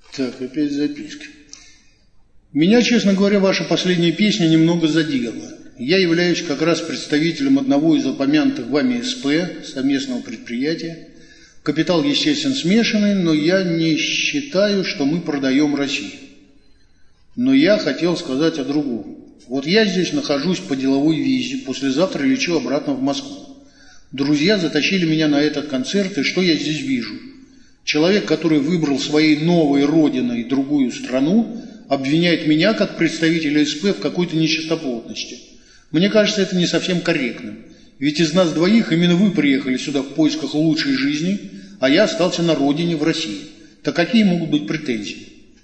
Так, опять записки. Меня, честно говоря, ваша последняя песня немного задела. Я являюсь как раз представителем одного из упомянутых вами СП, совместного предприятия. Капитал, естественно, смешанный, но я не считаю, что мы продаем Россию. Но я хотел сказать о другом. Вот я здесь нахожусь по деловой визе, послезавтра лечу обратно в Москву. Друзья затащили меня на этот концерт, и что я здесь вижу? Человек, который выбрал своей новой родиной другую страну, обвиняет меня, как представителя СП, в какой-то нечистоплотности. Мне кажется, это не совсем корректным. Ведь из нас двоих именно вы приехали сюда в поисках лучшей жизни, а я остался на родине, в России. Так какие могут быть претензии?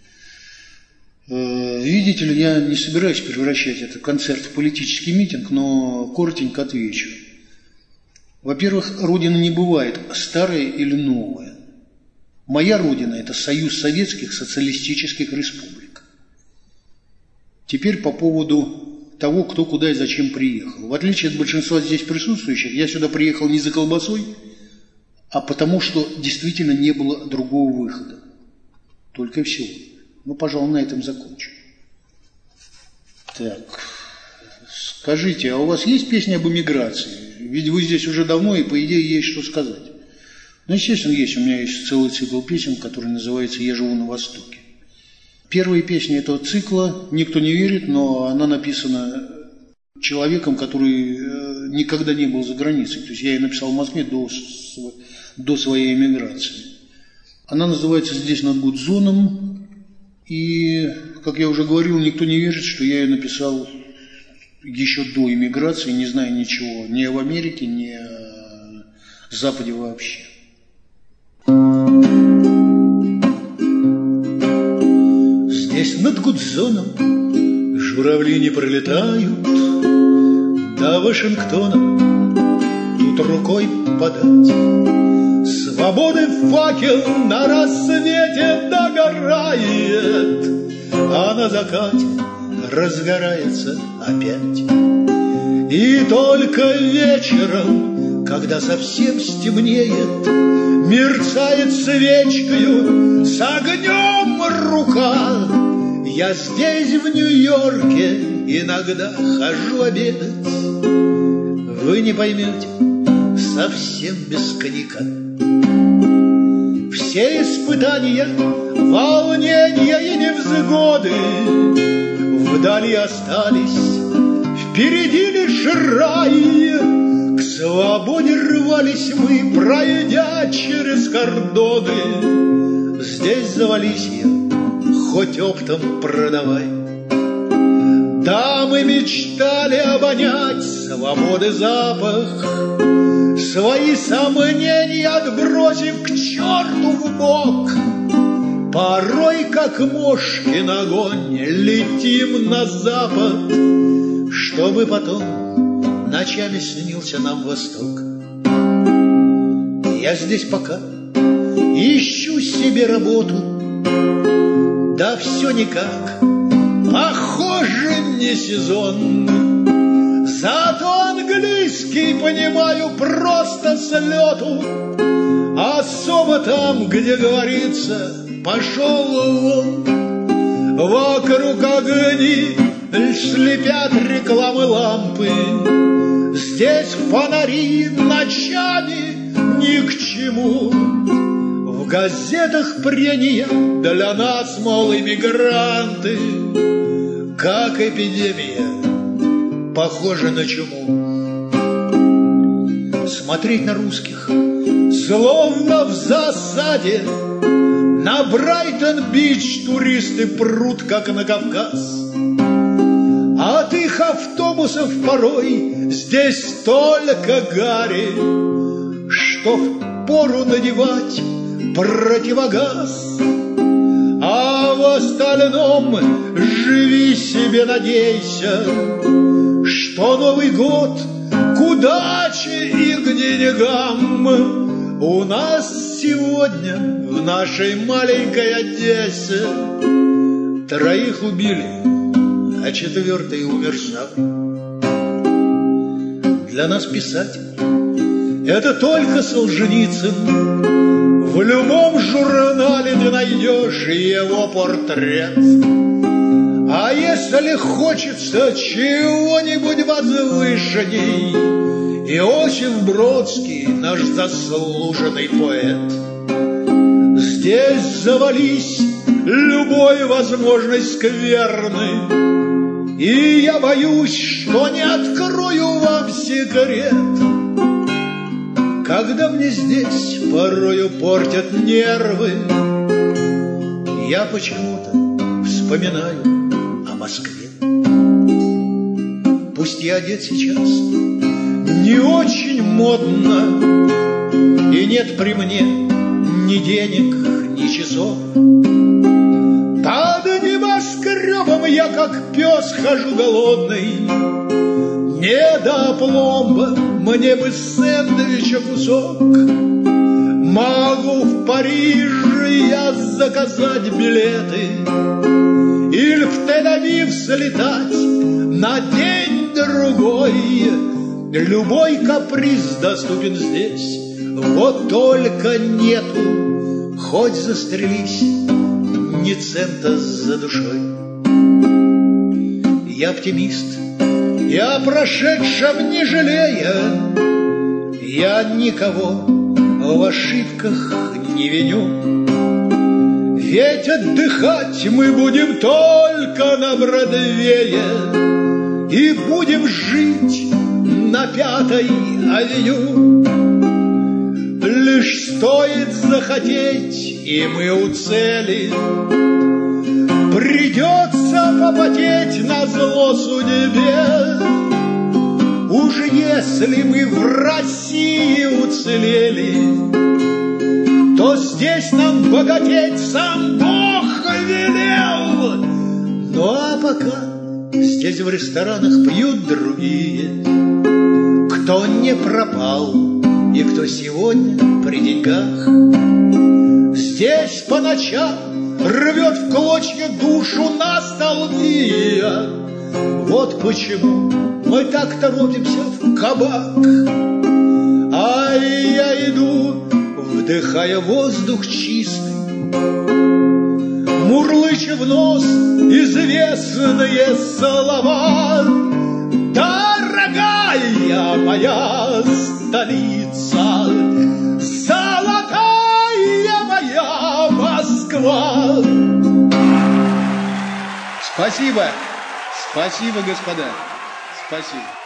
Видите ли, я не собираюсь превращать этот концерт в политический митинг, но коротенько отвечу. Во-первых, родина не бывает старая или новая. Моя родина – это Союз Советских Социалистических Республик. Теперь по поводу того, кто куда и зачем приехал. В отличие от большинства здесь присутствующих, я сюда приехал не за колбасой, а потому что действительно не было другого выхода. Только и всего. Ну, пожалуй, на этом закончу. Так, скажите, а у вас есть песня об эмиграции? Ведь вы здесь уже давно, и по идее есть что сказать. Ну, естественно, есть. У меня есть целый цикл песен, который называется «Я живу на Востоке». Первая песня этого цикла, никто не верит, но она написана человеком, который никогда не был за границей. То есть я ее написал в Москве до своей эмиграции. Она называется «Здесь над Гудзоном». И, как я уже говорил, никто не верит, что я ее написал еще до эмиграции, не зная ничего ни об Америке, ни о Западе вообще. Здесь над Гудзоном журавли не пролетают, до Вашингтона тут рукой подать. Свободы факел на рассвете догорает, а на закате разгорается опять. И только вечером, когда совсем стемнеет, мерцает свечкою с огнем рука. Я здесь, в Нью-Йорке, иногда хожу обедать. Вы не поймете, совсем без коньяка. Все испытания, волнения и невзгоды вдали остались, впереди лишь рай. К свободе рвались мы, пройдя через кордоны. Здесь завались я, хоть оптом продавай. Да, мы мечтали обонять свободы запах, свои сомнения отбросив к черту в бок. Порой, как мошки на огонь, летим на запад, чтобы потом ночами снился нам восток. Я здесь пока ищу себе работу, да все никак, похоже, не сезон. Зато английский понимаю просто с лету, особо там, где говорится, пошел вон. Вокруг огни слепят рекламы лампы, здесь фонари ночами ни к чему. В газетах прения для нас, мол, иммигранты, как эпидемия, похоже на чуму. Смотреть на русских, словно в засаде, на Брайтон-Бич туристы прут, как на Кавказ. От их автобусов порой здесь столько гари, что впору надевать противогаз. А в остальном живи себе, надейся, что Новый год к удаче и к деньгам. У нас сегодня в нашей маленькой Одессе 3 убили, а 4-й умер сам. Для нас писатель — это только Солженицын. В В любом журнале ты найдешь его портрет. А если хочется чего-нибудь возвышенней, Иосиф Бродский, наш заслуженный поэт. Здесь завались любой возможной скверны, и я боюсь, что не открою вам секрет. Когда мне здесь порою портят нервы, я почему-то вспоминаю о Москве. Пусть я одет сейчас не очень модно, и нет при мне ни денег, ни часов. Под небоскребом я, как пес, хожу голодный. Не до пломба, мне бы сэндвича кусок. Могу в Париже я заказать билеты или в Тель-Авив слетать на день-другой. Любой каприз доступен здесь, вот только нету, хоть застрелись, ни цента за душой. Я оптимист, я о прошедшем не жалея, я никого в ошибках не виню. Ведь отдыхать мы будем только на Бродвее и будем жить на Пятой авеню. Лишь стоит захотеть, и мы у цели. Придется попотеть назло судьбе. Уж если мы в России уцелели, то здесь нам богатеть сам Бог велел. Ну а пока здесь в ресторанах пьют другие, кто не пропал и кто сегодня при деньгах. Здесь по ночам рвет в клочья душу ностальгия. Вот почему мы так торопимся в кабак. А я иду, вдыхая воздух чистый, мурлыча в нос известные слова. Дорогая моя столица, золотая моя Москва. Спасибо, спасибо, господа, спасибо.